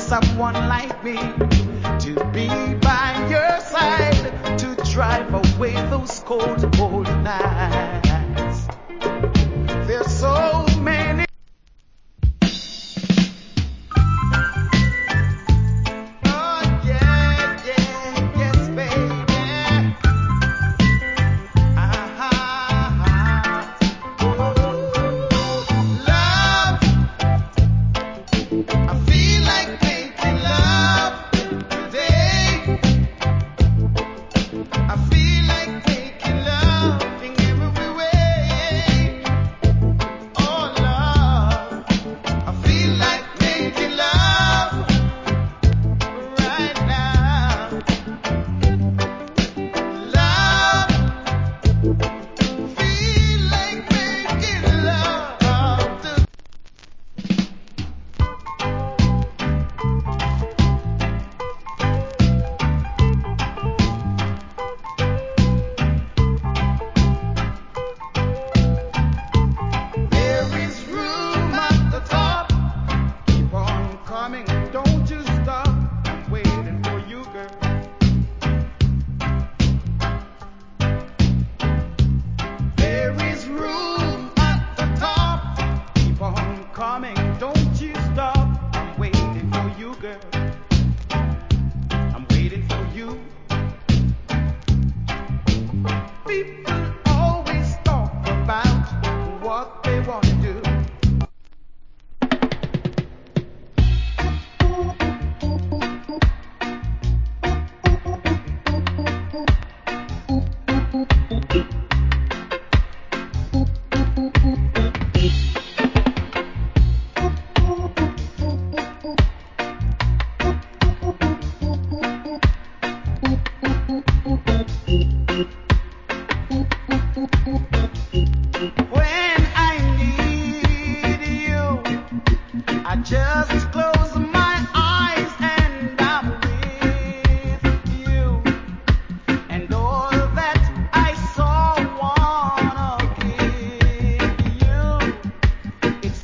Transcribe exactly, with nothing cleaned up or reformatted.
someone like me to be by your side to drive away those cold, cold nights. There's so many. Oh yeah, yeah, yes, baby. Ah, ooh, love. I feel like making love today. I feel like making love in every way. Oh love, I feel like making love right now. Love, feel like making love today. There is room at the top. Keep on coming, don't you stop. I'm waiting for you, girl. There is room at the top. Keep on coming, don't you stop. I'm waiting for you, girl. I'm waiting for you. People always talk about what they want to do. When I need you, I just